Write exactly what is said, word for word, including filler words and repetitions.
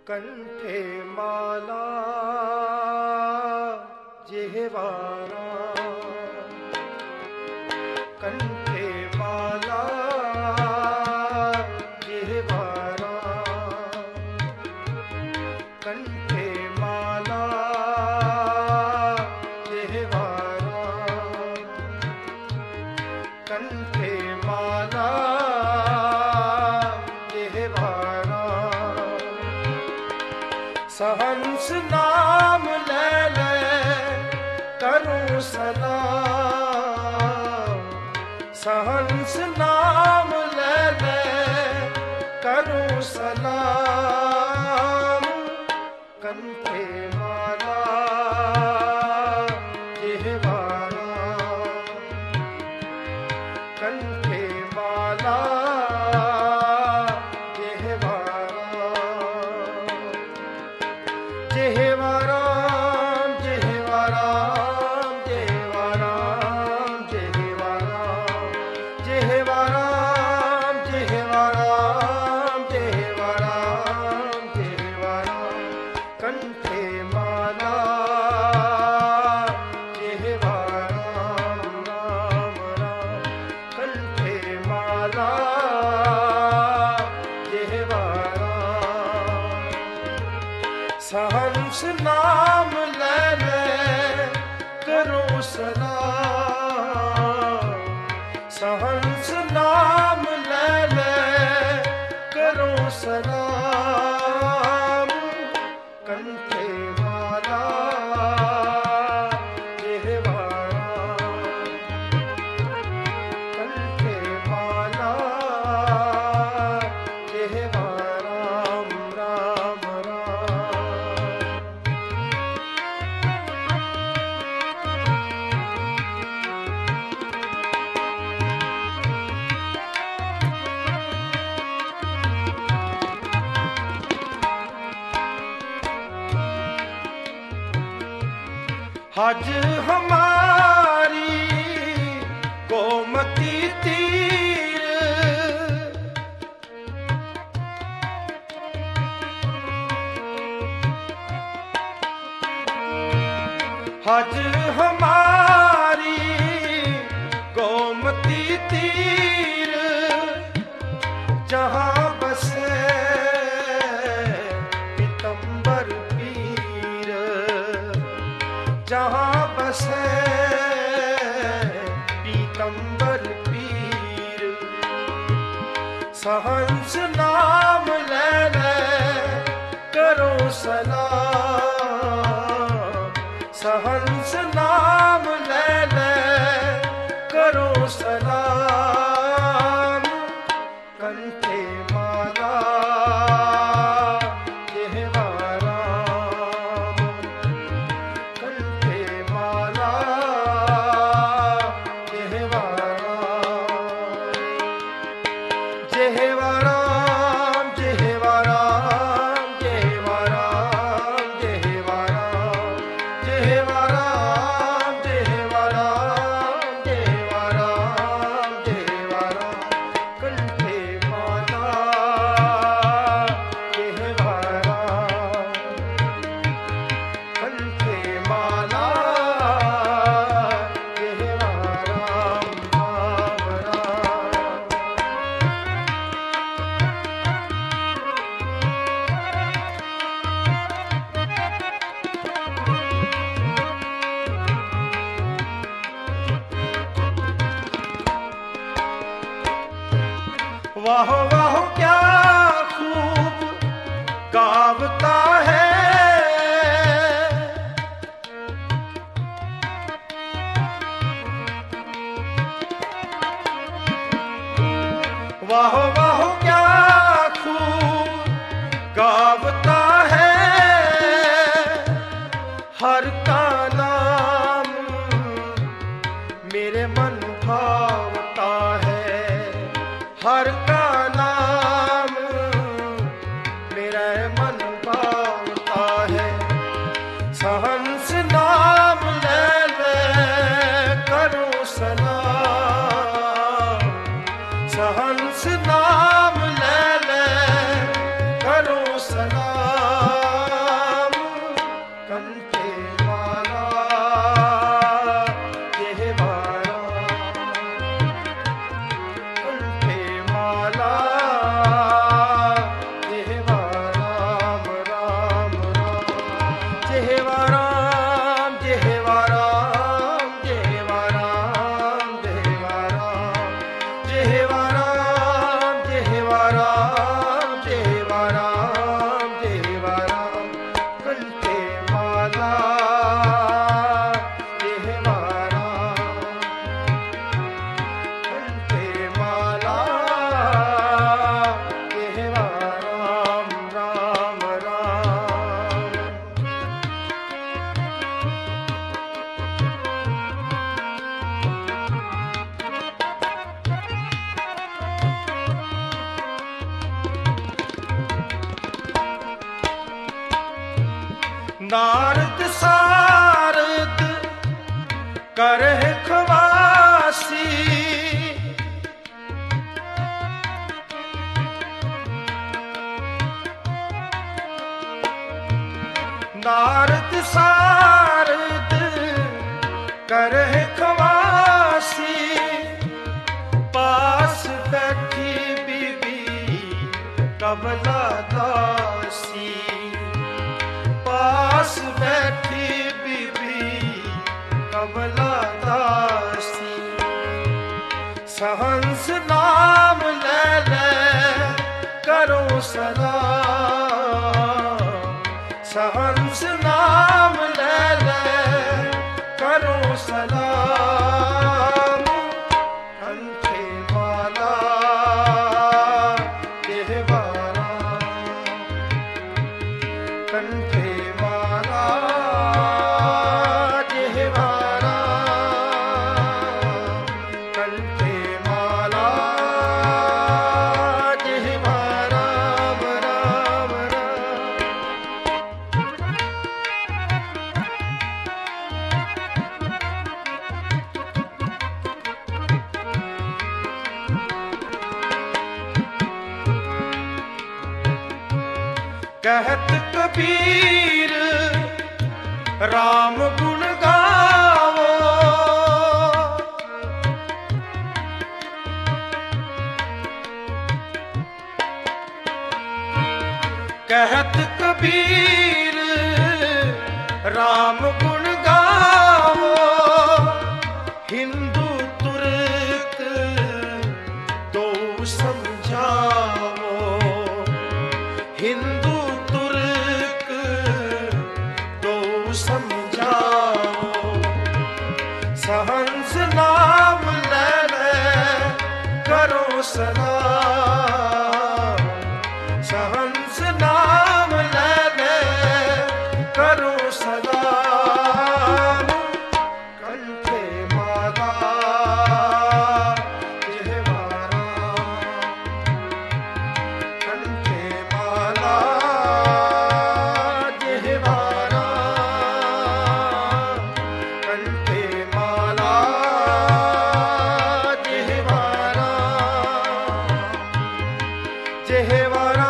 कंठे माला जेहवारा, कंठे माला जेहवारा, कंठे माला जेहवारा, कंठे माला जेहवारा। सहंस नाम ले ले करूं सलाम, सहंस नाम ले ले करूं सलाम। कंठे माला जेहवारा, कंठे माला जेहवाराम जेहवाराम जेहवाराम जेहवाराम जेहवाराम जेहवाराम जेहवाराम जेहवाराम। कंठे माला जेहवाराम राम राम, कंठे माला जेहवाराम। सहंस नाम ले ले करूं सलाम, सहंस नाम ले ले करूं सलाम। कंठे माला जेहवाराम, कंठे माला जेहवाराम राम राम। हज हमारी गोमती तीर, हज हमारी गोमती तीर। जहाँ बसे पीतम्बर पीर, जहाँ बसे पीतम्बर पीर। सहंस नाम ले ले करो सलाम, सहंस नाम ले ले करो सलाम। कंठे माला जेहवाराम, कंठे माला जेहवाराम। जेहवाराम जेहवाराम जेहवाराम जेहवाराम, जेहवाराम जेहवाराम जेहवाराम जेहवाराम। कंठे माला जेहवाराम, कंठे माला जेहवाराम राम राम। वाह वाह क्या खूब गावता है, वाह वाह क्या खूब गावता है। हर का नाम मेरे मन भावता है, हर का नाम मेरा मन भावता है। सहंस नाम ले ले करूं सलाम, सहंस नाम ले नारद सारद करहि खवासी, नारद सारद करहि खवासी, पास बैठी बीबी कमला दासी, पास बैठी बीबी कमला दासी। सहंस नाम ले ले करो सलाम, सहंस नाम ले ले करो सलाम। कंठे माला देहवारा, कंठे माला देहवारा, कंठे माला देहवारा, राम राम। कहत कबीर राम गुण गावो, कहत कबीर राम गुण गावो। हिंदू तुर्क दो समझावो, हिंदू तुर्क दो समझाओ। सहंस नाम ले ले करो सलाम, सहंस नाम ले ले करो सलाम। कंठे माला देहवारा, कंठे माला देहवारा, कंठे माला देहवारा, देहवारा।